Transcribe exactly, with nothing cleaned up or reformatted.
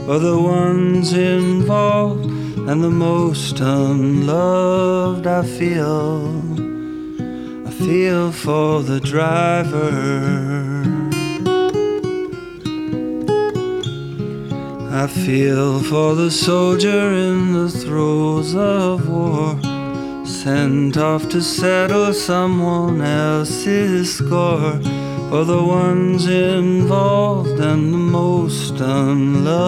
for the ones involved and the most unloved. I feel, I feel for the driver. I feel for the soldier in the throes of war, sent off to settle someone else's score, for the ones involved and the most unloved.